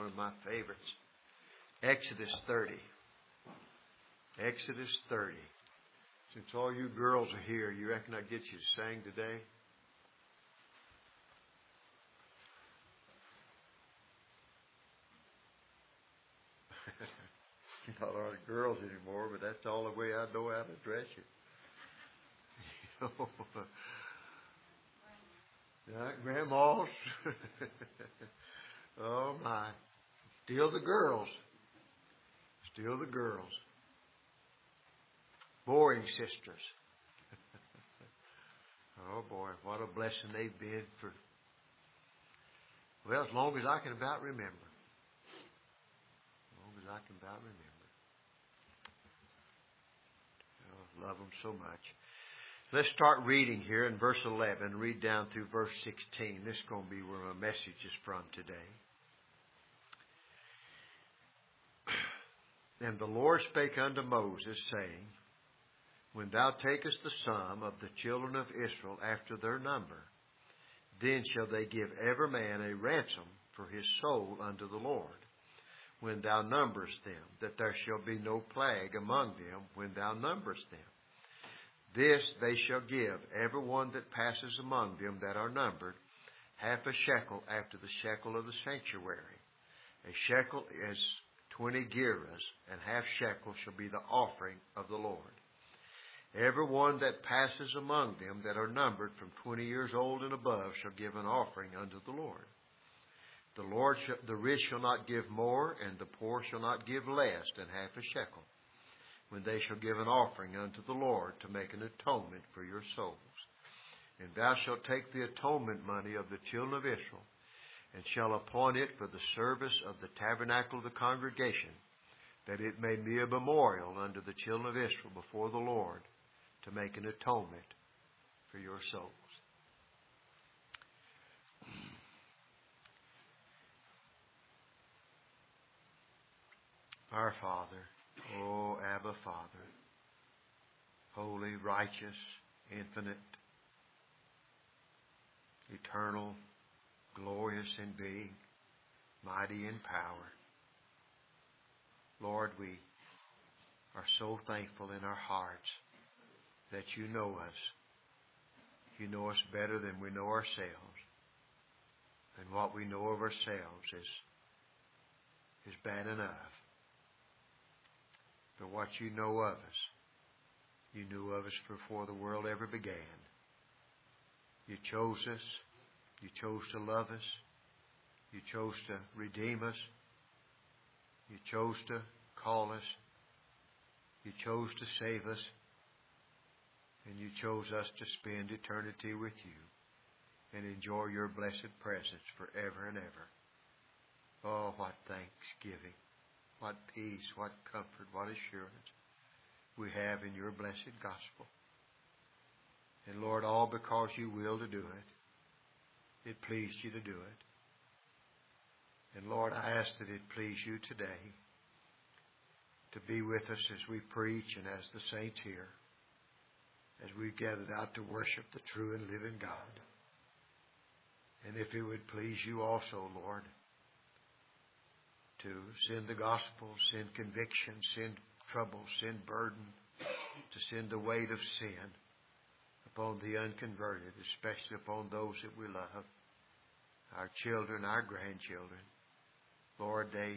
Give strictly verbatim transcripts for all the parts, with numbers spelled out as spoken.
one of my favorites. Exodus thirty. Exodus thirty. Since all you girls are here, you reckon I get you to sing today? Not a lot of girls anymore, but that's all the way I know how to dress you. You know, yeah, grandmas. Oh my. Still the girls. Still the girls. Boring sisters. Oh boy, what a blessing they've been for, well, as long as I can about remember. As long as I can about remember. I love them so much. Let's start reading here in verse eleven. Read down through verse sixteen. This is going to be where my message is from today. And the Lord spake unto Moses, saying, When thou takest the sum of the children of Israel after their number, then shall they give every man a ransom for his soul unto the Lord, when thou numberest them, that there shall be no plague among them when thou numberest them. This they shall give every one that passes among them that are numbered, half a shekel after the shekel of the sanctuary. A shekel is twenty gerahs, and half shekel shall be the offering of the Lord. Every one that passes among them that are numbered from twenty years old and above shall give an offering unto the Lord. The Lord, shall, the rich shall not give more, and the poor shall not give less than half a shekel, when they shall give an offering unto the Lord to make an atonement for your souls. And thou shalt take the atonement money of the children of Israel, and shall appoint it for the service of the tabernacle of the congregation, that it may be a memorial unto the children of Israel before the Lord, to make an atonement for your souls. Our Father, O Abba Father, holy, righteous, infinite, eternal, glorious in being, mighty in power. Lord, we are so thankful in our hearts that you know us. You know us better than we know ourselves. And what we know of ourselves is, is bad enough. But what you know of us, you knew of us before the world ever began. You chose us. You chose to love us. You chose to redeem us. You chose to call us. You chose to save us. And you chose us to spend eternity with you and enjoy your blessed presence forever and ever. Oh, what thanksgiving, what peace, what comfort, what assurance we have in your blessed gospel. And Lord, all because you will to do it. It pleased you to do it. And Lord, I ask that it please you today to be with us as we preach and as the saints here, as we've gathered out to worship the true and living God. And if it would please you also, Lord, to send the gospel, send conviction, send trouble, send burden, to send the weight of sin upon the unconverted, especially upon those that we love, our children, our grandchildren. Lord, they,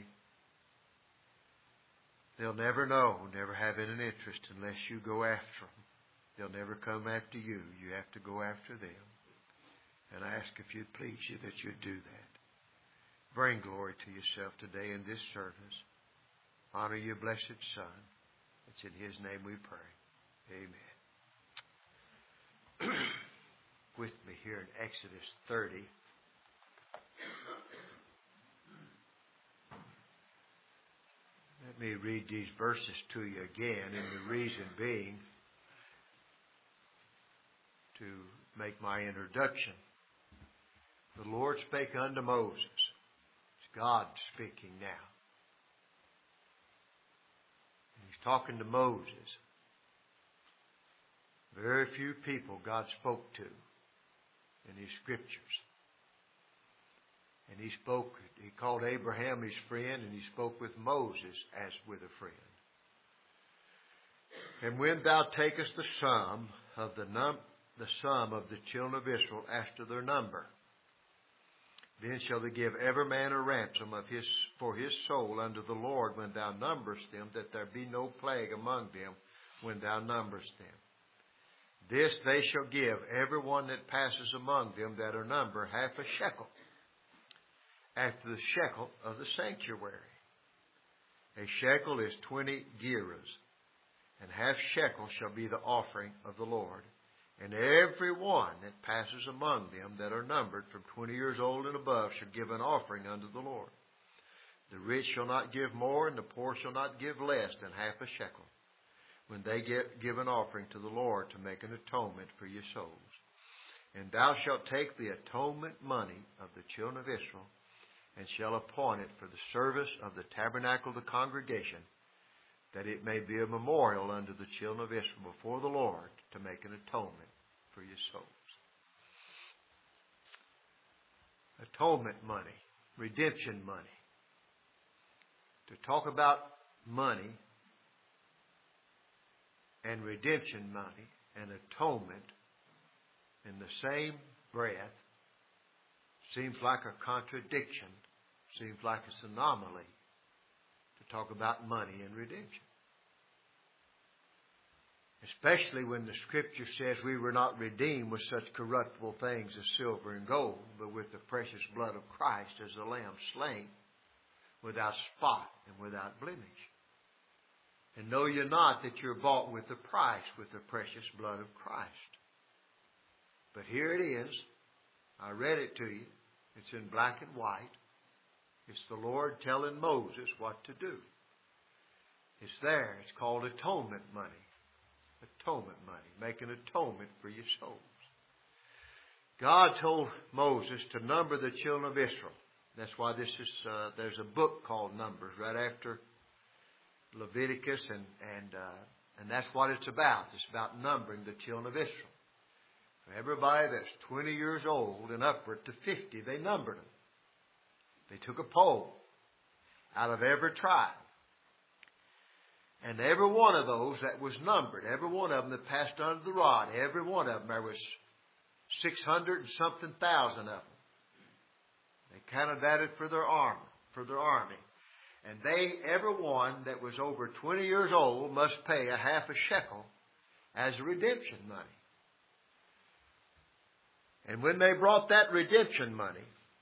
they'll never know, never have any interest unless you go after them. They'll never come after you. You have to go after them. And I ask if you'd please you that you'd do that. Bring glory to yourself today in this service. Honor your blessed Son. It's in His name we pray. Amen. With me here in Exodus thirty. Let me read these verses to you again, and the reason being to make my introduction. The Lord spake unto Moses. It's God speaking now. And He's talking to Moses. Very few people God spoke to in His scriptures. And he spoke, he called Abraham his friend, and he spoke with Moses as with a friend. And when thou takest the sum of the num the sum of the children of Israel after their number, then shall they give every man a ransom of his for his soul unto the Lord when thou numberest them, that there be no plague among them when thou numberest them. This they shall give every one that passes among them that are numbered half a shekel, after the shekel of the sanctuary. A shekel is twenty gerahs, and half shekel shall be the offering of the Lord. And every one that passes among them that are numbered from twenty years old and above shall give an offering unto the Lord. The rich shall not give more, and the poor shall not give less than half a shekel, when they get, give an offering to the Lord to make an atonement for your souls. And thou shalt take the atonement money of the children of Israel, and shall appoint it for the service of the tabernacle of the congregation, that it may be a memorial unto the children of Israel before the Lord, to make an atonement for your souls. Atonement money, redemption money. To talk about money and redemption money and atonement in the same breath seems like a contradiction, seems like it's an anomaly to talk about money and redemption. Especially when the Scripture says we were not redeemed with such corruptible things as silver and gold, but with the precious blood of Christ as a lamb slain, without spot and without blemish. And know ye not that you're bought with a price, with the precious blood of Christ. But here it is. I read it to you. It's in black and white. It's the Lord telling Moses what to do. It's there. It's called atonement money. Atonement money. Make an atonement for your souls. God told Moses to number the children of Israel. That's why this is, uh, there's a book called Numbers right after Leviticus, and and uh, and that's what it's about. It's about numbering the children of Israel. For everybody that's twenty years old and upward to fifty, they numbered them. They took a poll out of every tribe. And every one of those that was numbered, every one of them that passed under the rod, every one of them, there was six hundred and something thousand of them. They counted that for their army, for their army. And they, every one that was over twenty years old, must pay a half a shekel as redemption money. And when they brought that redemption money,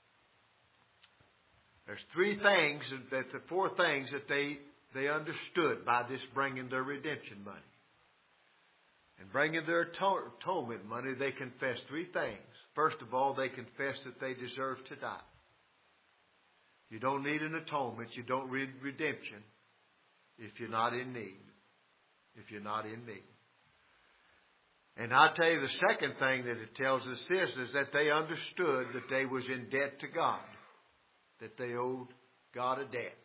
there's three things, that the four things that they, they understood by this bringing their redemption money. And bringing their atonement money, they confessed three things. First of all, they confessed that they deserve to die. You don't need an atonement. You don't need redemption if you're not in need. If you're not in need. And I'll tell you the second thing that it tells us this is that they understood that they was in debt to God. That they owed God a debt.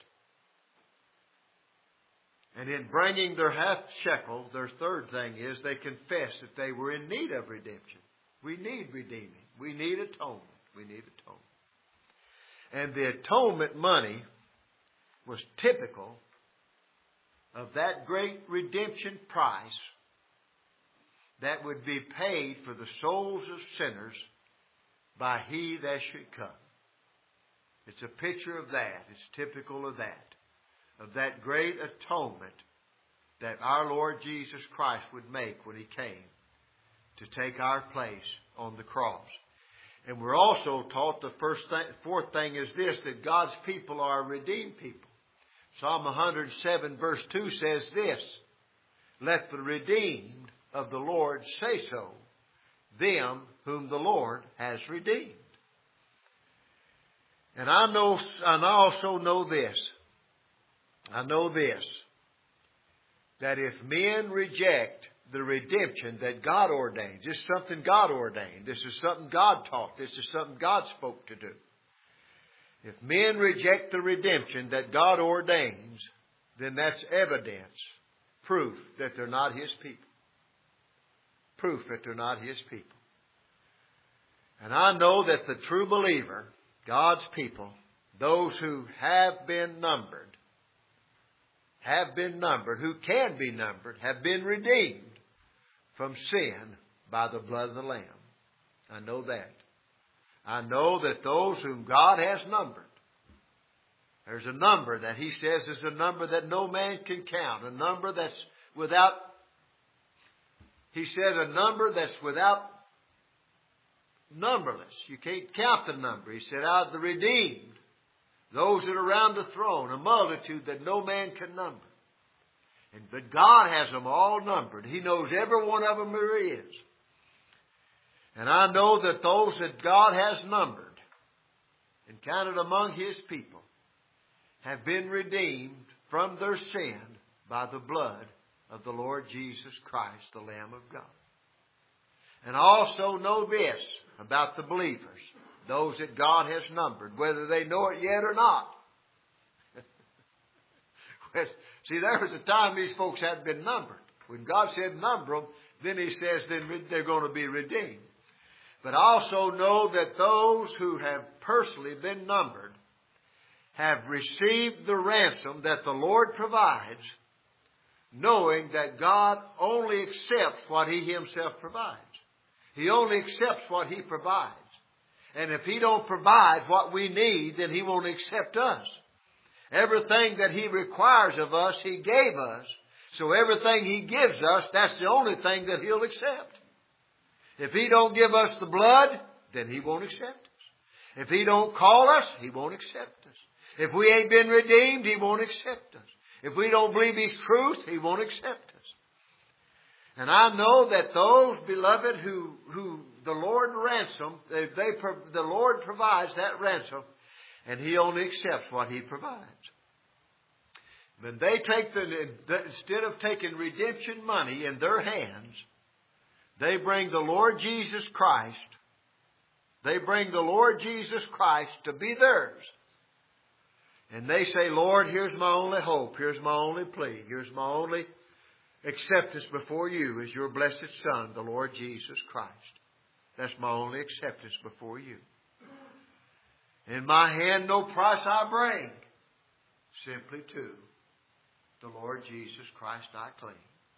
And in bringing their half shekel, their third thing is they confessed that they were in need of redemption. We need redeeming. We need atonement. We need atonement. And the atonement money was typical of that great redemption price that would be paid for the souls of sinners by He that should come. It's a picture of that. It's typical of that. Of that great atonement that our Lord Jesus Christ would make when He came to take our place on the cross. And we're also taught the first thing, fourth thing is this, that God's people are a redeemed people. Psalm one hundred seven verse two says this, let the redeemed of the Lord say so, them whom the Lord has redeemed. And I know, and I also know this, I know this, that if men reject the redemption that God ordained, this is something God ordained, this is something God taught, this is something God spoke to do. If men reject the redemption that God ordains, then that's evidence, proof that they're not His people. Proof that they're not His people. And I know that the true believer God's people, those who have been numbered, have been numbered, who can be numbered, have been redeemed from sin by the blood of the Lamb. I know that. I know that those whom God has numbered, there's a number that He says is a number that no man can count, a number that's without, He said a number that's without numberless. You can't count the number. He said, out of the redeemed, those that are around the throne, a multitude that no man can number. And but God has them all numbered. He knows every one of them there is. And I know that those that God has numbered and counted among His people have been redeemed from their sin by the blood of the Lord Jesus Christ, the Lamb of God. And I also know this about the believers, those that God has numbered, whether they know it yet or not. See, there was a time these folks hadn't been numbered. When God said number them, then He says then they're going to be redeemed. But I also know that those who have personally been numbered have received the ransom that the Lord provides, knowing that God only accepts what He Himself provides. He only accepts what He provides. And if He don't provide what we need, then He won't accept us. Everything that He requires of us, He gave us. So everything He gives us, that's the only thing that He'll accept. If He don't give us the blood, then He won't accept us. If He don't call us, He won't accept us. If we ain't been redeemed, He won't accept us. If we don't believe His truth, He won't accept us. And I know that those, beloved, who, who the Lord ransom, they, they, the Lord provides that ransom, and He only accepts what He provides. When they take the, instead of taking redemption money in their hands, they bring the Lord Jesus Christ. They bring the Lord Jesus Christ to be theirs. And they say, Lord, here's my only hope. Here's my only plea. Here's my only acceptance before You is Your blessed Son, the Lord Jesus Christ. That's my only acceptance before You. In my hand no price I bring, simply to the Lord Jesus Christ I claim.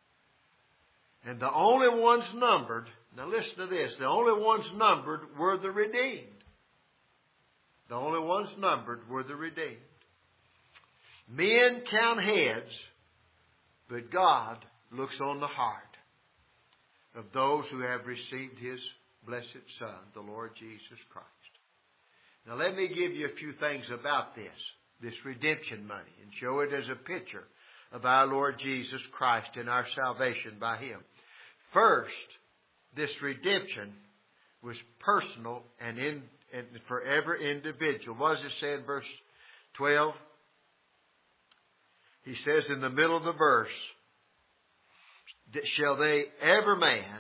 And the only ones numbered, now listen to this, the only ones numbered were the redeemed. The only ones numbered were the redeemed. Men count heads, but God looks on the heart of those who have received His blessed Son, the Lord Jesus Christ. Now let me give you a few things about this, this redemption money, and show it as a picture of our Lord Jesus Christ and our salvation by Him. First, this redemption was personal and, in, and for every individual. What does it say in verse twelve? He says in the middle of the verse, shall they every man,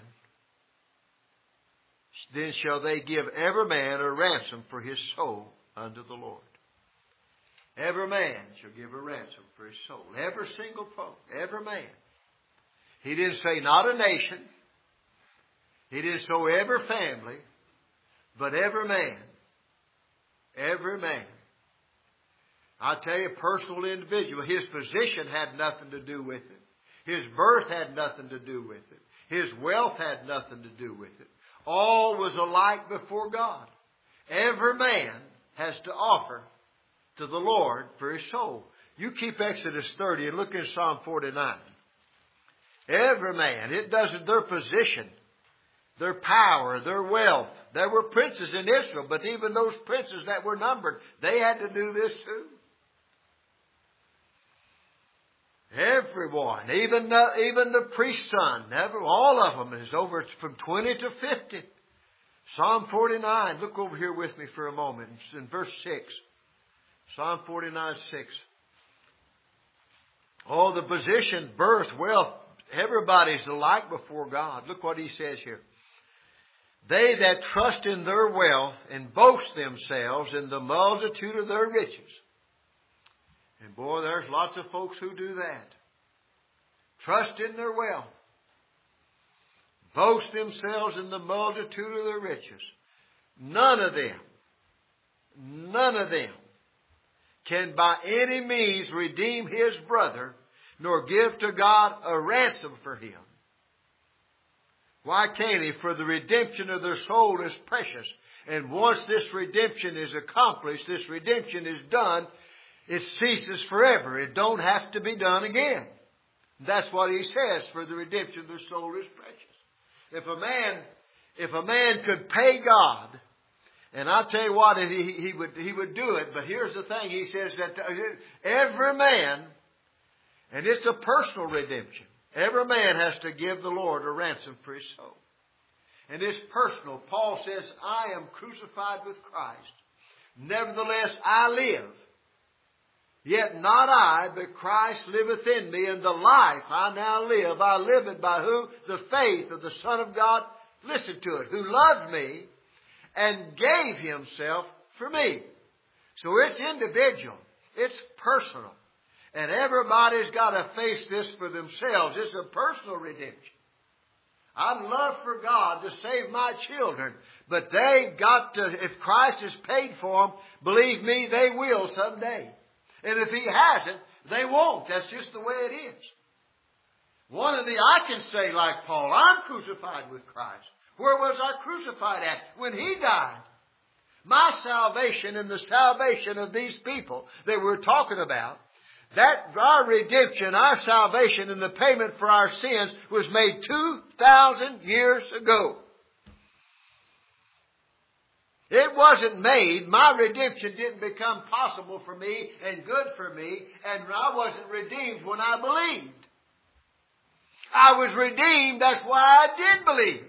then shall they give every man a ransom for his soul unto the Lord. Every man shall give a ransom for his soul. Every single folk, every man. He didn't say not a nation. He didn't say every family, but every man. Every man. I tell you, personal individual, his position had nothing to do with it. His birth had nothing to do with it. His wealth had nothing to do with it. All was alike before God. Every man has to offer to the Lord for his soul. You keep Exodus thirty and look in Psalm forty-nine. Every man, it doesn't their position, their power, their wealth. There were princes in Israel, but even those princes that were numbered, they had to do this too. Everyone, even the, even the priest's son, never, all of them is over from twenty to fifty. Psalm forty-nine, look over here with me for a moment. It's in verse six. Psalm forty-nine, six. Oh, the position, birth, wealth, everybody's alike before God. Look what he says here. They that trust in their wealth and boast themselves in the multitude of their riches. And boy, there's lots of folks who do that. Trust in their wealth. Boast themselves in the multitude of their riches. None of them none of them can by any means redeem his brother, nor give to God a ransom for him. Why can't he? For the redemption of their soul is precious. And once this redemption is accomplished, this redemption is done, it ceases forever. It don't have to be done again. That's what he says, for the redemption of their soul is precious. If a man, if a man could pay God, and I'll tell you what, he, he would, he would do it. But here's the thing. He says that every man, and it's a personal redemption, every man has to give the Lord a ransom for his soul. And it's personal. Paul says, I am crucified with Christ. Nevertheless, I live. Yet not I, but Christ liveth in me. And the life I now live, I live it by who? The faith of the Son of God. Listen to it. Who loved me and gave himself for me. So it's individual. It's personal. And everybody's got to face this for themselves. It's a personal redemption. I'd love for God to save my children, but they got to, if Christ has paid for them, believe me, they will someday. And if He hasn't, they won't. That's just the way it is. One of the, I can say like Paul, I'm crucified with Christ. Where was I crucified at? When He died. My salvation and the salvation of these people that we're talking about, that our redemption, our salvation, and the payment for our sins was made two thousand years ago. It wasn't made, my redemption didn't become possible for me and good for me, and I wasn't redeemed when I believed. I was redeemed, that's why I did believe.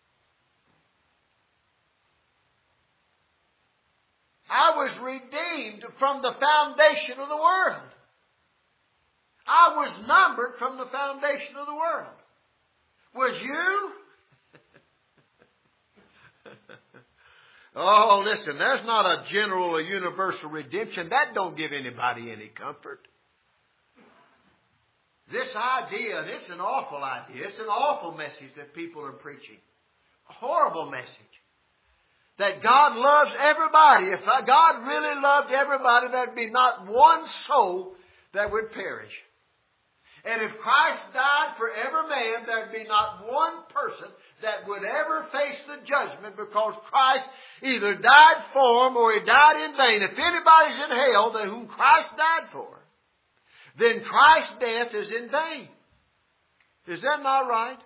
I was redeemed from the foundation of the world. I was numbered from the foundation of the world. Was you? Oh, listen, there's not a general or universal redemption. That don't give anybody any comfort. This idea, and it's an awful idea. It's an awful message that people are preaching. A horrible message. That God loves everybody. If God really loved everybody, there'd be not one soul that would perish. And if Christ died for every man, there'd be not one person that would ever face the judgment, because Christ either died for them or He died in vain. If anybody's in hell that whom Christ died for, then Christ's death is in vain. Is that not right?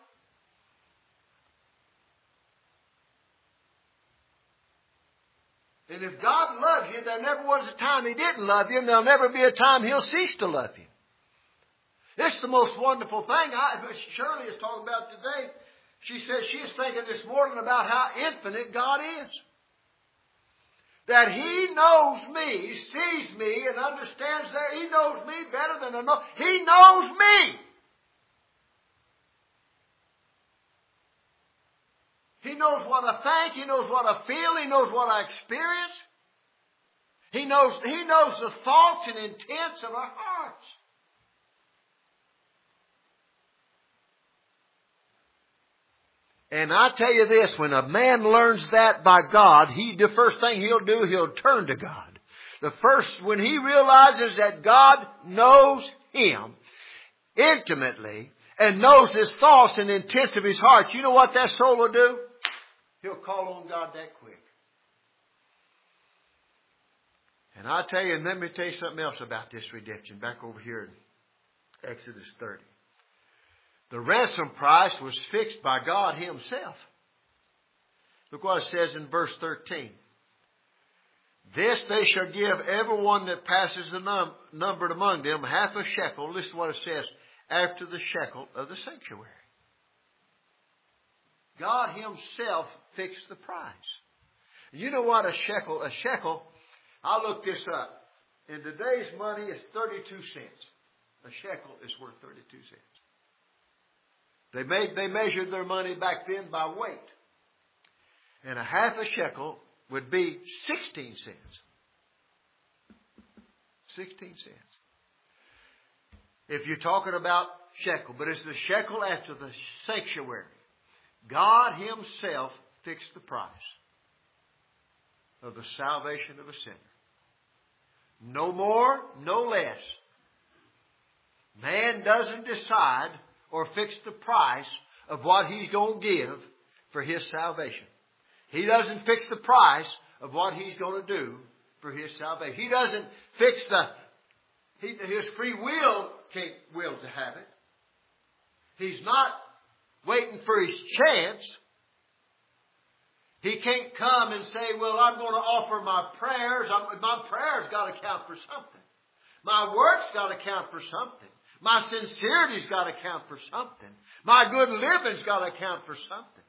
And if God loves you, there never was a time He didn't love you, and there'll never be a time He'll cease to love you. It's the most wonderful thing. I, Shirley is talking about today. She says she is thinking this morning about how infinite God is. That He knows me, sees me, and understands that He knows me better than I know. He knows me. He knows what I think. He knows what I feel. He knows what I experience. He knows, he knows the thoughts and intents of our hearts. And I tell you this, when a man learns that by God, he, the first thing he'll do, he'll turn to God. The first, when he realizes that God knows him intimately and knows his thoughts and intents of his heart, you know what that soul will do? He'll call on God that quick. And I tell you, and let me tell you something else about this redemption. Back over here in Exodus thirty. The ransom price was fixed by God Himself. Look what it says in verse thirteen. This they shall give everyone that passes the num- numbered among them half a shekel. Listen to what it says. After the shekel of the sanctuary. God Himself fixed the price. You know what a shekel, a shekel, I looked this up. In today's money, it's thirty-two cents. A shekel is worth thirty-two cents. They made, they measured their money back then by weight. And a half a shekel would be sixteen cents. sixteen cents. If you're talking about shekel, but it's the shekel after the sanctuary. God Himself fixed the price. of the salvation of a sinner. No more, no less. Man doesn't decide or fix the price of what he's going to give for his salvation. He doesn't fix the price of what he's going to do for his salvation. He doesn't fix the... He, his free will can't will to have it. He's not waiting for his chance. He can't come and say, well, I'm going to offer my prayers. I'm, my prayers got to count for something. My work's got to count for something. My sincerity's got to count for something. My good living's got to count for something.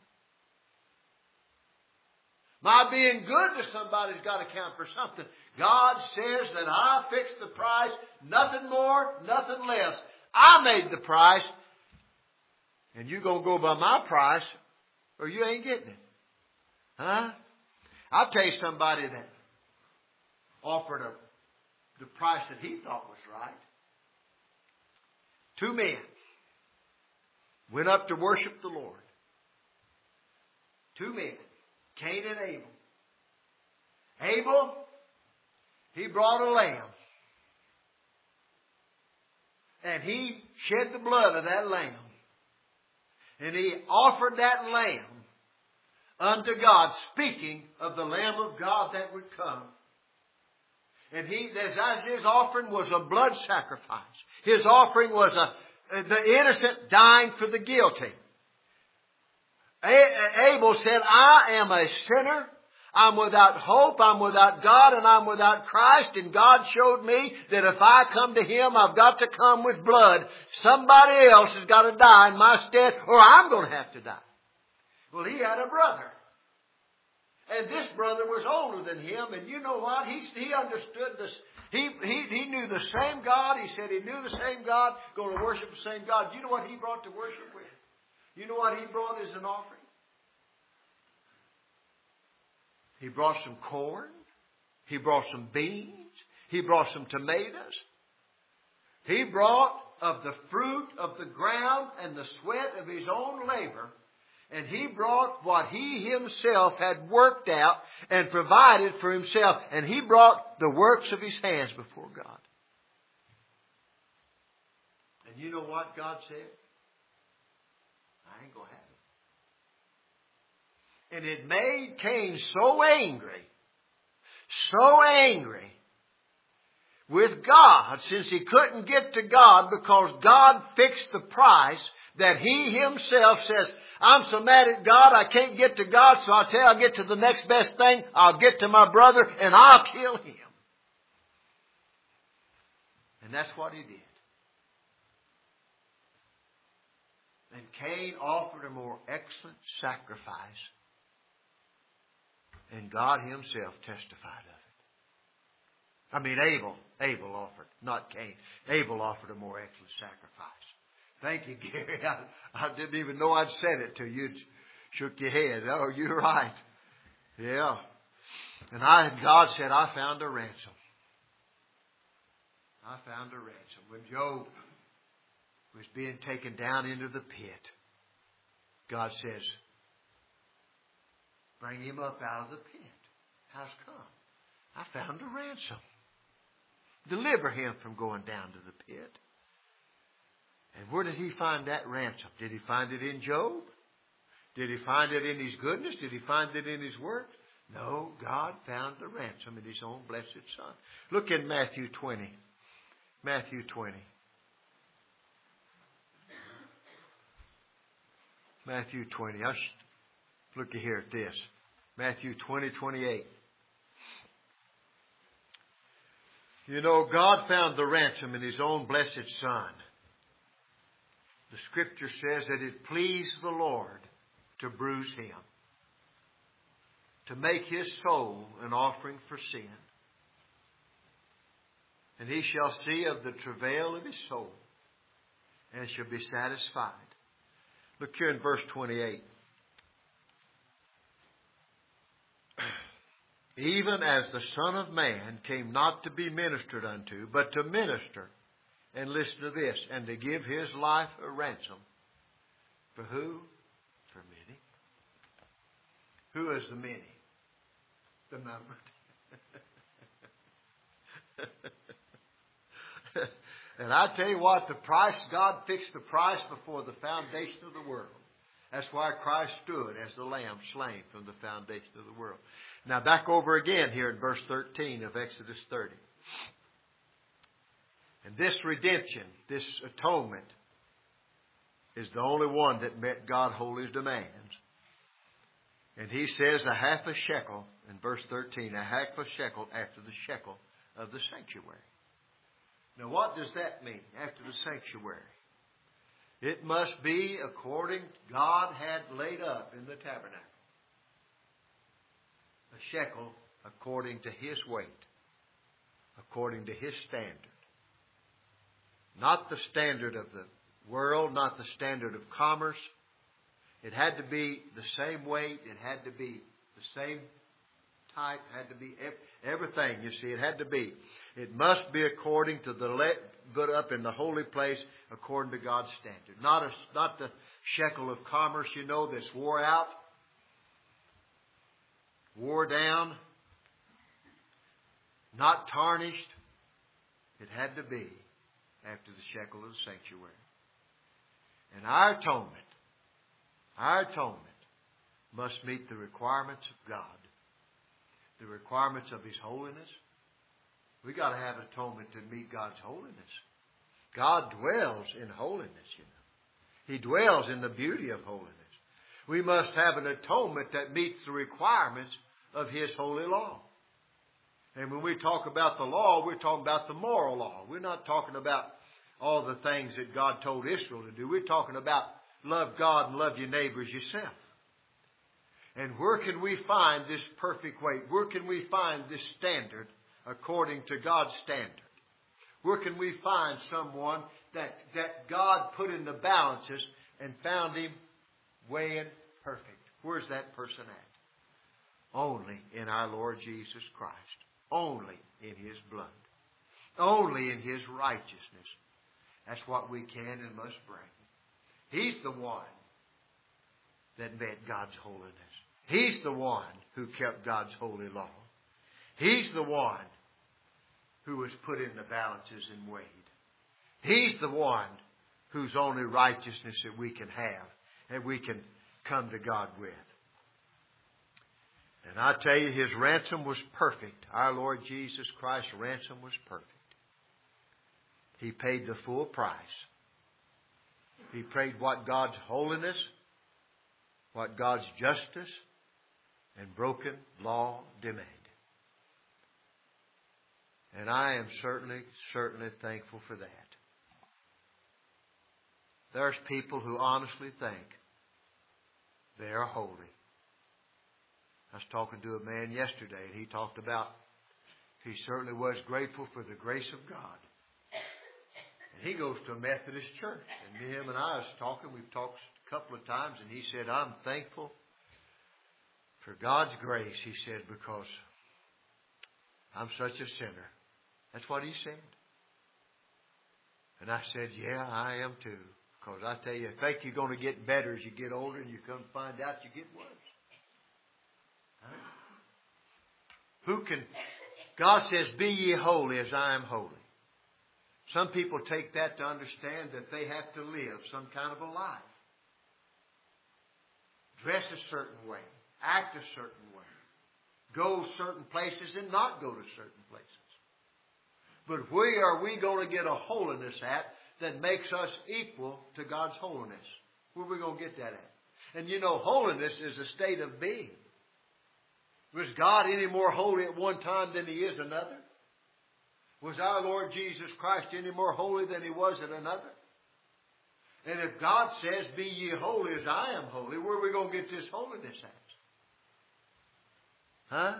My being good to somebody's got to count for something. God says that I fixed the price, nothing more, nothing less. I made the price, and you're going to go by my price, or you ain't getting it. Huh? I'll tell you somebody that offered a, the price that he thought was right. Two men went up to worship the Lord. Two men, Cain and Abel. Abel, he brought a lamb. And he shed the blood of that lamb. And he offered that lamb unto God, speaking of the Lamb of God that would come. And he, as his offering was a blood sacrifice. His offering was a, the innocent dying for the guilty. Abel said, I am a sinner. I'm without hope. I'm without God and I'm without Christ. And God showed me that if I come to Him, I've got to come with blood. Somebody else has got to die in my stead or I'm going to have to die. Well, he had a brother. And this brother was older than him. And you know what? He, he understood this. He, he, he knew the same God. He said he knew the same God. Going to worship the same God. You know what he brought to worship with? You know what he brought as an offering? He brought some corn. He brought some beans. He brought some tomatoes. He brought of the fruit of the ground and the sweat of his own labor. And he brought what he himself had worked out and provided for himself. And he brought the works of his hands before God. And you know what God said? I ain't going to have it. And it made Cain so angry, so angry with God, since he couldn't get to God because God fixed the price, that he himself says, I'm so mad at God, I can't get to God, so I'll tell you, I'll get to the next best thing. I'll get to my brother and I'll kill him. And that's what he did. And Cain offered a more excellent sacrifice. And God himself testified of it. I mean, Abel, Abel offered, not Cain. Abel offered a more excellent sacrifice. Thank you, Gary. I, I didn't even know I'd said it till you shook your head. Oh, you're right. Yeah. And I, God said, I found a ransom. I found a ransom. When Job was being taken down into the pit, God says, bring him up out of the pit. How's come? I found a ransom. Deliver him from going down to the pit. And where did he find that ransom? Did he find it in Job? Did he find it in his goodness? Did he find it in his works? No, God found the ransom in his own blessed Son. Look in Matthew twenty. Matthew twenty. Matthew twenty. I should look here at this. Matthew twenty, twenty-eight. You know, God found the ransom in His own blessed Son. The Scripture says that it pleased the Lord to bruise Him, to make His soul an offering for sin. And He shall see of the travail of His soul, and shall be satisfied. Look here in verse twenty-eight. Even as the Son of Man came not to be ministered unto, but to minister. And listen to this. And to give His life a ransom. For who? For many. Who is the many? the number. And I tell you what, the price, God fixed the price before the foundation of the world. That's why Christ stood as the Lamb slain from the foundation of the world. Now back over again here in verse thirteen of Exodus thirty. And this redemption, this atonement, is the only one that met God Holy's demands. And He says a half a shekel, in verse thirteen, a half a shekel after the shekel of the sanctuary. Now what does that mean, after the sanctuary? It must be according God had laid up in the tabernacle. A shekel according to His weight, according to His standard. Not the standard of the world, not the standard of commerce. It had to be the same weight. It had to be the same type. It had to be everything, you see. It had to be. It must be according to the let put up in the holy place according to God's standard. Not a, not the shekel of commerce, you know, that's wore out, wore down, not tarnished. It had to be after the shekel of the sanctuary. And our atonement, our atonement must meet the requirements of God, the requirements of His holiness. We got to have atonement to meet God's holiness. God dwells in holiness, you know. He dwells in the beauty of holiness. We must have an atonement that meets the requirements of His holy law. And when we talk about the law, we're talking about the moral law. We're not talking about all the things that God told Israel to do. We're talking about love God and love your neighbors yourself. And where can we find this perfect weight? Where can we find this standard according to God's standard? Where can we find someone that, that God put in the balances and found him weighing perfect? Where's that person at? Only in our Lord Jesus Christ. Only in His blood. Only in His righteousness. That's what we can and must bring. He's the one that met God's holiness. He's the one who kept God's holy law. He's the one who was put in the balances and weighed. He's the one whose only righteousness that we can have and we can come to God with. And I tell you, His ransom was perfect. Our Lord Jesus Christ's ransom was perfect. He paid the full price. He paid what God's holiness, what God's justice and broken law demanded. And I am certainly, certainly thankful for that. There's people who honestly think they are holy. I was talking to a man yesterday, and he talked about he certainly was grateful for the grace of God. And he goes to a Methodist church. And him and I was talking. We've talked a couple of times, and he said, I'm thankful for God's grace, he said, because I'm such a sinner. That's what he said. And I said, yeah, I am too. Because I tell you, I think you're going to get better as you get older, and you come to find out you get worse. Huh? Who can... God says, be ye holy as I am holy. Some people take that to understand that they have to live some kind of a life. Dress a certain way. Act a certain way. Go certain places and not go to certain places. But where are we going to get a holiness at that makes us equal to God's holiness? Where are we going to get that at? And you know, holiness is a state of being. Was God any more holy at one time than He is another? Was our Lord Jesus Christ any more holy than He was at another? And if God says, be ye holy as I am holy, where are we going to get this holiness at? Huh?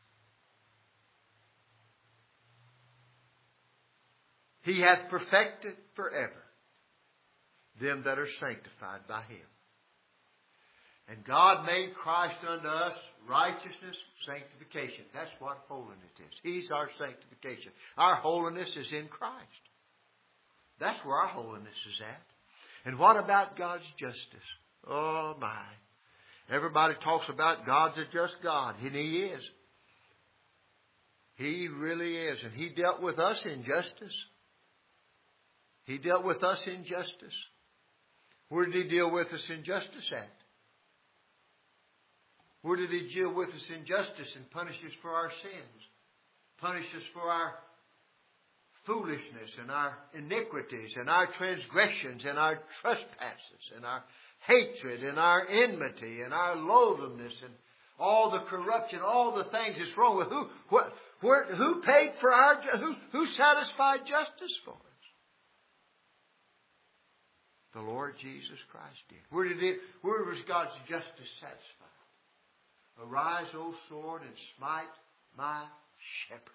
He hath perfected forever them that are sanctified by Him. And God made Christ unto us righteousness, sanctification. That's what holiness is. He's our sanctification. Our holiness is in Christ. That's where our holiness is at. And what about God's justice? Oh my. Everybody talks about God's a just God, and He is. He really is. And He dealt with us in justice. He dealt with us in justice. Where did He deal with us in justice at? Where did He deal with us in justice and punish us for our sins? Punish us for our foolishness and our iniquities and our transgressions and our trespasses and our hatred and our enmity and our loathsomeness and all the corruption, all the things that's wrong with who, what, where, who paid for our, who, who satisfied justice for us? The Lord Jesus Christ did. Where did it, where was God's justice satisfied? Arise, O sword, and smite my shepherd.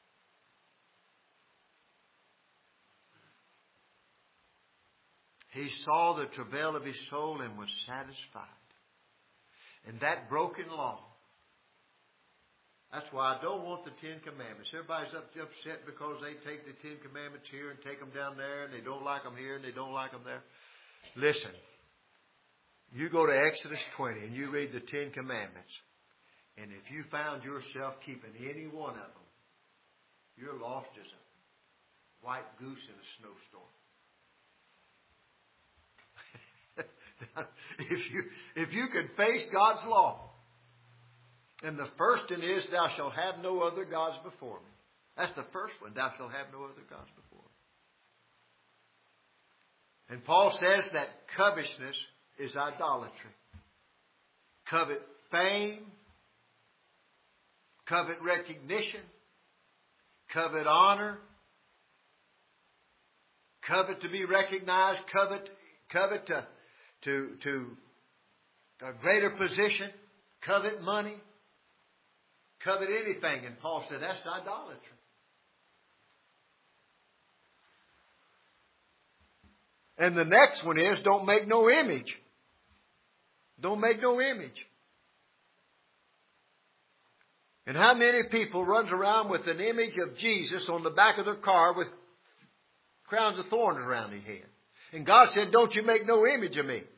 He saw the travail of His soul and was satisfied. And that broken law. That's why I don't want the Ten Commandments. Everybody's up, upset because they take the Ten Commandments here and take them down there, and they don't like them here and they don't like them there. Listen, you go to Exodus twenty and you read the Ten Commandments, and if you found yourself keeping any one of them, you're lost as a white goose in a snowstorm. if you if you could face God's law, and the first one is, thou shalt have no other gods before me. That's the first one. Thou shalt have no other gods before me. And Paul says that covetousness is idolatry. Covet fame, covet recognition, covet honor, covet to be recognized, covet, covet to, to, to a greater position, covet money, covet anything. And Paul said that's idolatry. And the next one is, don't make no image. Don't make no image. And how many people runs around with an image of Jesus on the back of their car with crowns of thorns around his head? And God said, don't you make no image of me.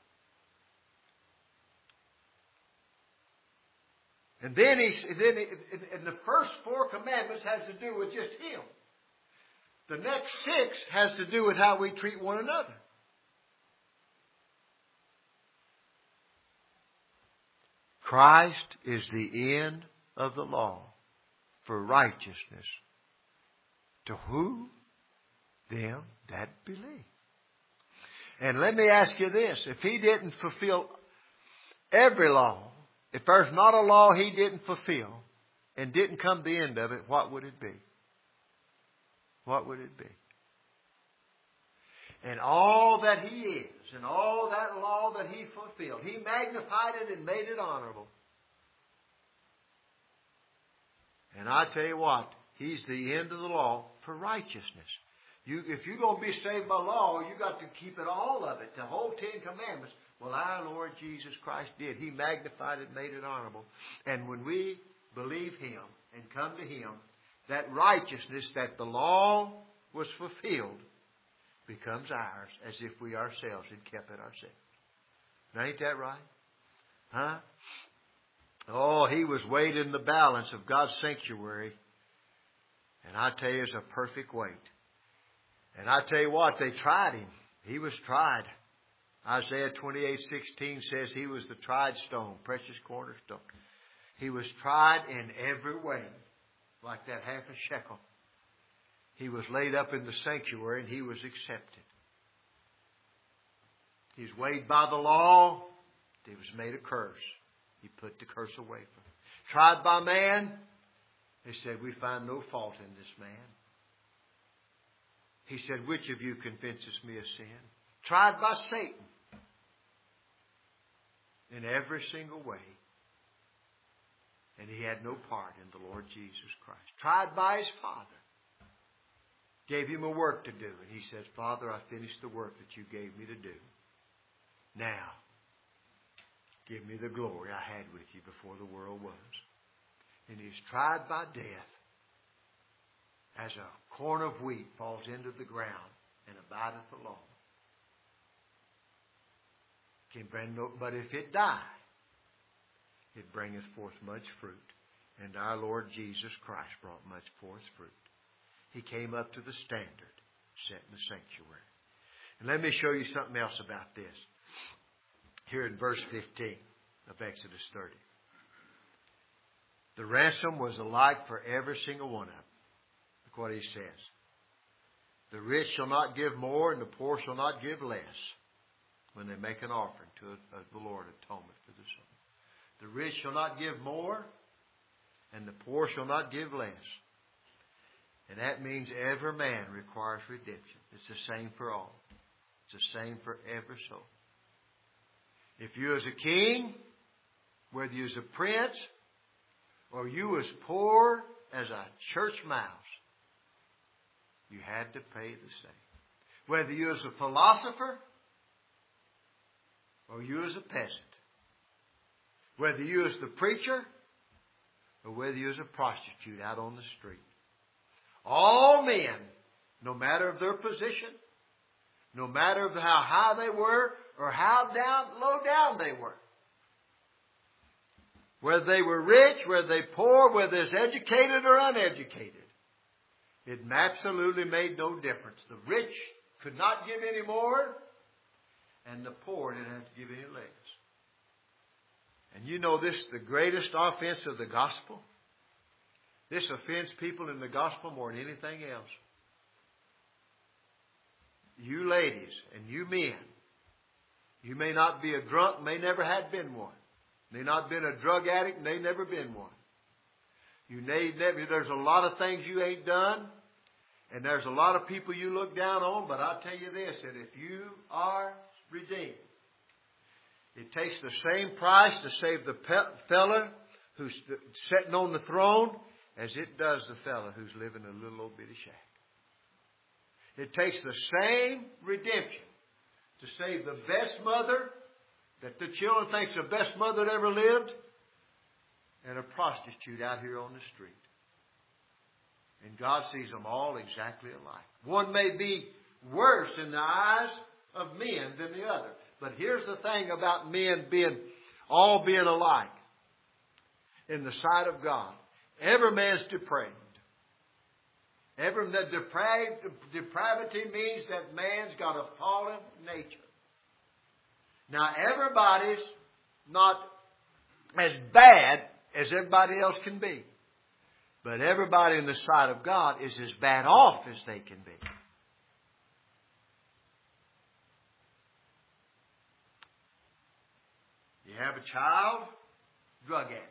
And then he, then he, and the first four commandments has to do with just Him. The next six has to do with how we treat one another. Christ is the end of the law for righteousness. To who? Them that believe. And let me ask you this. If He didn't fulfill every law, if there's not a law He didn't fulfill and didn't come to the end of it, what would it be? What would it be? And all that He is, and all that law that He fulfilled, He magnified it and made it honorable. And I tell you what, He's the end of the law for righteousness. You, if you're going to be saved by law, you got to keep it, all of it, the whole Ten Commandments. Well, our Lord Jesus Christ did. He magnified it, made it honorable. And when we believe Him and come to Him, that righteousness that the law was fulfilled becomes ours, as if we ourselves had kept it ourselves. Now, ain't that right? Huh? Oh, He was weighed in the balance of God's sanctuary. And I tell you, it's a perfect weight. And I tell you what, they tried Him. He was tried. Isaiah twenty-eight sixteen says He was the tried stone, precious cornerstone. He was tried in every way, like that half a shekel. He was laid up in the sanctuary and He was accepted. He's weighed by the law. He was made a curse. He put the curse away from him. Tried by man. They said, we find no fault in this man. He said, which of you convinces me of sin? Tried by Satan. In every single way. And He had no part in the Lord Jesus Christ. Tried by His Father. Gave Him a work to do. And He says, Father, I finished the work that you gave me to do. Now, give me the glory I had with you before the world was. And He is tried by death. As a corn of wheat falls into the ground and abideth alone. Can bring no, but if it die, it bringeth forth much fruit. And our Lord Jesus Christ brought much forth fruit. He came up to the standard set in the sanctuary. And let me show you something else about this. Here in verse fifteen of Exodus thirty. The ransom was alike for every single one of them. Look what he says. The rich shall not give more, and the poor shall not give less when they make an offering to the Lord, atonement for the soul. The rich shall not give more, and the poor shall not give less. And that means every man requires redemption. It's the same for all. It's the same for every soul. If you as a king, whether you as a prince, or you as poor as a church mouse, you had to pay the same. Whether you as a philosopher, or you as a peasant. Whether you as the preacher, or whether you as a prostitute out on the street. All men, no matter of their position, no matter of how high they were, or how down, low down they were. Whether they were rich, whether they poor, whether they was educated or uneducated. It absolutely made no difference. The rich could not give any more, and the poor didn't have to give any less. And you know this, the greatest offense of the gospel? This offends people in the gospel more than anything else. You ladies and you men, you may not be a drunk, may never have been one. May not been a drug addict, may never been one. You may never, there's a lot of things you ain't done, and there's a lot of people you look down on, but I'll tell you this, that if you are redeemed, it takes the same price to save the fella who's sitting on the throne as it does the fella who's living in a little old bitty shack. It takes the same redemption to save the best mother that the children think's the best mother that ever lived, and a prostitute out here on the street. And God sees them all exactly alike. One may be worse in the eyes of men than the other. But here's the thing about men being, all being alike in the sight of God. Every man's depraved. Every, the depraved, depravity means that man's got a fallen nature. Now, everybody's not as bad as everybody else can be. But everybody in the sight of God is as bad off as they can be. You have a child, drug addict.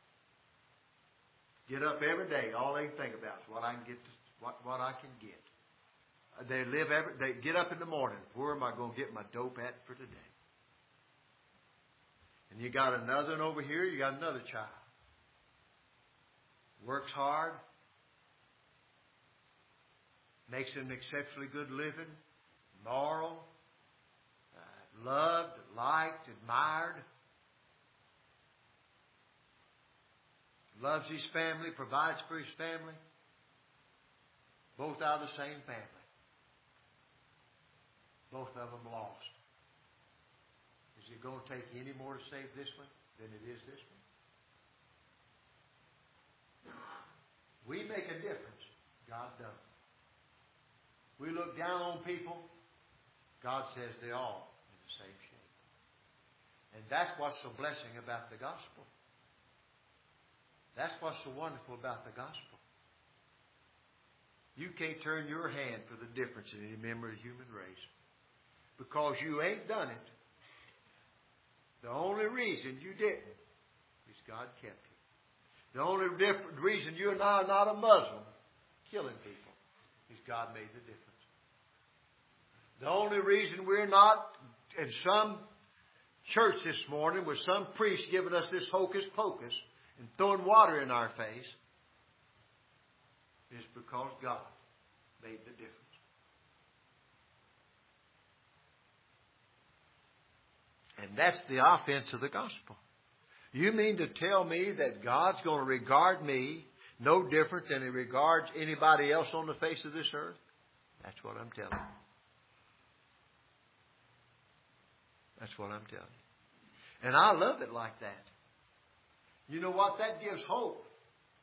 Get up every day. All they can think about is what I can get, to, what, what I can get. They live every. They get up in the morning. Where am I going to get my dope at for today? And you got another one over here. You got another child. Works hard. Makes an exceptionally good living. Moral. Uh, loved, liked, admired. Loves his family, provides for his family. Both out of the same family. Both of them lost. Is it going to take any more to save this one than it is this one? We make a difference. God doesn't. We look down on people. God says they're all in the same shape. And that's what's so blessing about the gospel. That's what's so wonderful about the gospel. You can't turn your hand for the difference in any member of the human race. Because you ain't done it. The only reason you didn't is God kept you. The only diff- reason you and I are not a Muslim, killing people, is God made the difference. The only reason we're not in some church this morning with some priest giving us this hocus pocus and throwing water in our face is because God made the difference. And that's the offense of the gospel. You mean to tell me that God's going to regard me no different than He regards anybody else on the face of this earth? That's what I'm telling you. That's what I'm telling you. And I love it like that. You know what? That gives hope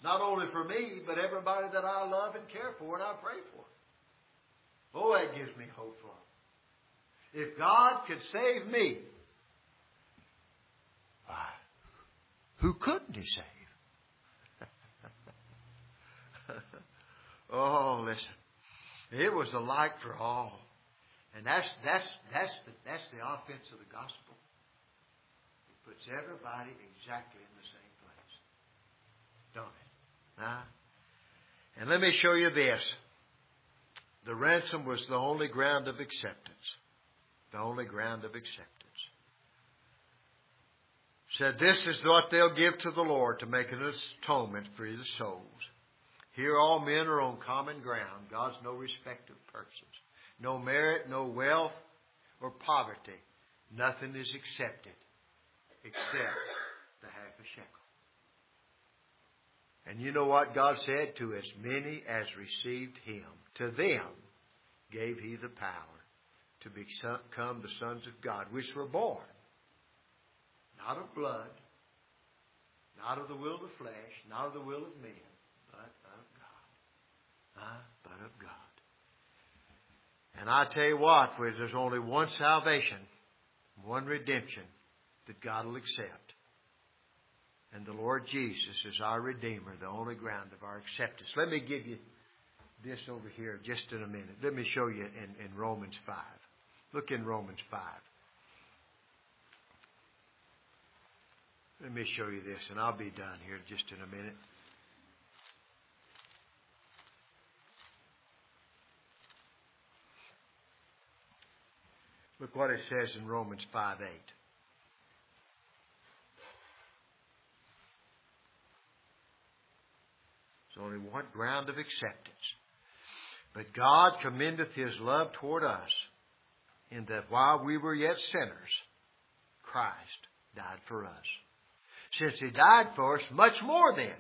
Not only for me, but everybody that I love and care for and I pray for. Oh, that gives me hope for them. If God could save me, why, who couldn't He save? Oh, listen. It was a like for all. And that's that's that's the that's the offense of the gospel. It puts everybody exactly in the same place. Don't it? Huh? And let me show you this. The ransom was the only ground of acceptance. The only ground of acceptance. Said this is what they'll give to the Lord to make an atonement for His souls. Here all men are on common ground. God's no respect of persons. No merit, no wealth, or poverty. Nothing is accepted except the half a shekel. And you know what God said? To as many as received Him, to them gave He the power to become the sons of God, which were born, not of blood, not of the will of the flesh, not of the will of men, but of God. Uh, but of God. And I tell you what, there's only one salvation, one redemption that God will accept. And the Lord Jesus is our Redeemer, the only ground of our acceptance. Let me give you this over here just in a minute. Let me show you in, in Romans five. Look in Romans five. Let me show you this, and I'll be done here just in a minute. Look what it says in Romans five eight. There's only one ground of acceptance. But God commendeth His love toward us, in that while we were yet sinners, Christ died for us. Since He died for us, much more then,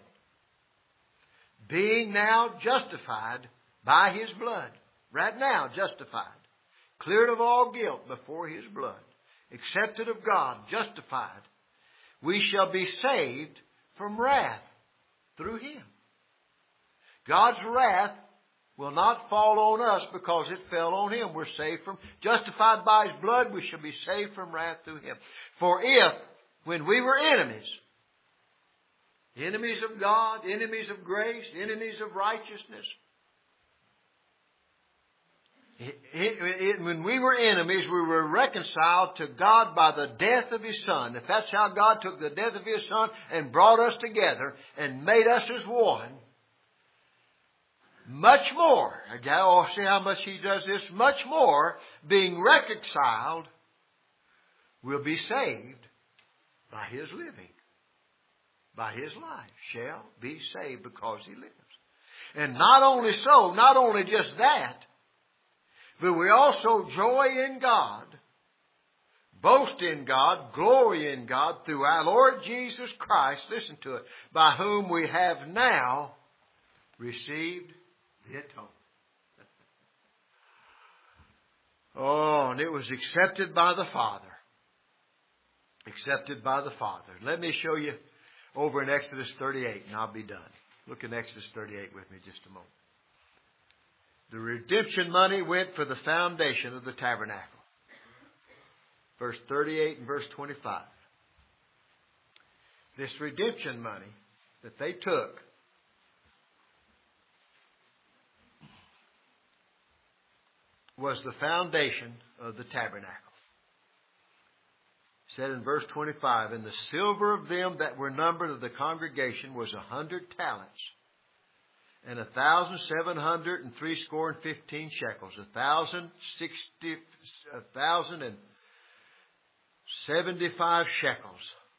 being now justified by His blood, right now justified, cleared of all guilt before His blood, accepted of God, justified, we shall be saved from wrath through Him. God's wrath will not fall on us because it fell on Him. We're saved from, justified by His blood, we shall be saved from wrath through Him. For if, when we were enemies, enemies of God, enemies of grace, enemies of righteousness, It, it, it, when we were enemies, we were reconciled to God by the death of His Son. If that's how God took the death of His Son and brought us together and made us as one, much more, oh, see how much He does this, much more, being reconciled, will be saved by His living. By His life shall be saved because He lives. And not only so, not only just that, but we also joy in God, boast in God, glory in God through our Lord Jesus Christ, listen to it, by whom we have now received the atonement. Oh, and it was accepted by the Father. Accepted by the Father. Let me show you over in Exodus thirty-eight, and I'll be done. Look in Exodus thirty-eight with me just a moment. The redemption money went for the foundation of the tabernacle. Verse thirty-eight and verse twenty-five. This redemption money that they took was the foundation of the tabernacle. It said in verse twenty-five, and the silver of them that were numbered of the congregation was a hundred talents, and a thousand seven hundred and three score and fifteen shekels, a thousand sixty, a thousand and seventy-five shekels.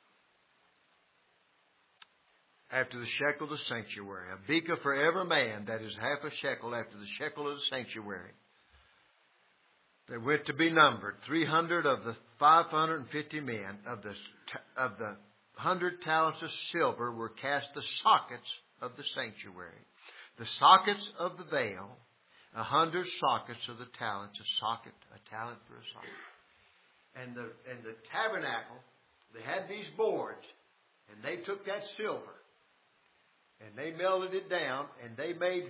After the shekel of the sanctuary, a beka for every man, that is half a shekel after the shekel of the sanctuary. They went to be numbered. Three hundred of the five hundred and fifty men of the of the hundred talents of silver were cast the sockets of the sanctuary. The sockets of the veil, a hundred sockets of the talents, a socket, a talent for a socket. And the and the tabernacle, they had these boards, and they took that silver, And they melted it down, and they made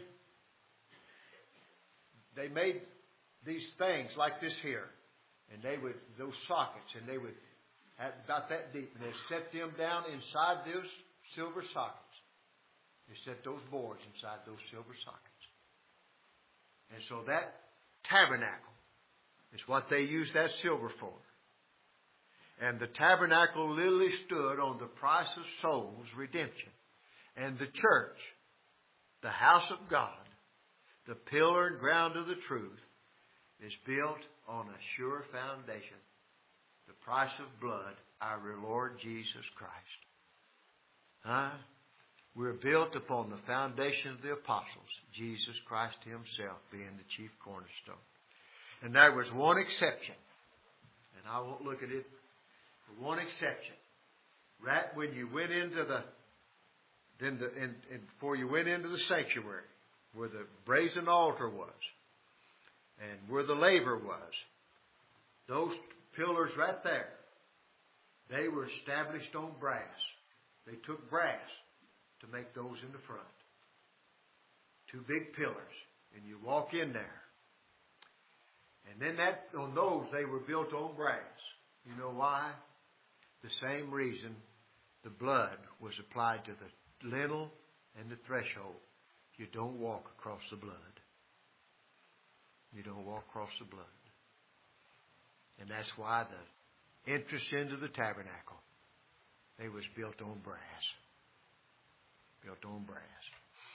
they made these things like this here. And they would, those sockets, and they would have about that deep, and they'd set them down inside those silver sockets. They set those boards inside those silver sockets. And so that tabernacle is what they used that silver for. And the tabernacle literally stood on the price of souls' redemption. And the church, the house of God, the pillar and ground of the truth, is built on a sure foundation, the price of blood, our Lord Jesus Christ. Huh? We're built upon the foundation of the apostles, Jesus Christ Himself being the chief cornerstone. And there was one exception, and I won't look at it, but one exception. Right when you went into the, then the, in, in, before you went into the sanctuary, where the brazen altar was, and where the laver was, those pillars right there, they were established on brass. They took brass to make those in the front. Two big pillars. And you walk in there. And then that on those, they were built on brass. You know why? The same reason the blood was applied to the lintel and the threshold. You don't walk across the blood. You don't walk across the blood. And that's why the entrance into the tabernacle, they was built on brass. Built on brass.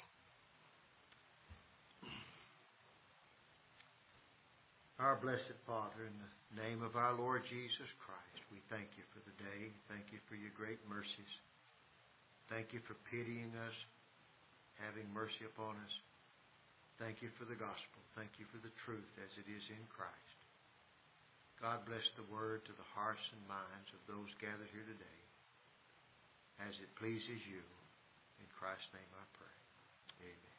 Our blessed Father, in the name of our Lord Jesus Christ, we thank you for the day. Thank you for your great mercies. Thank you for pitying us, having mercy upon us. Thank you for the gospel. Thank you for the truth as it is in Christ. God bless the word to the hearts and minds of those gathered here today, as it pleases you. In Christ's name I pray. Amen.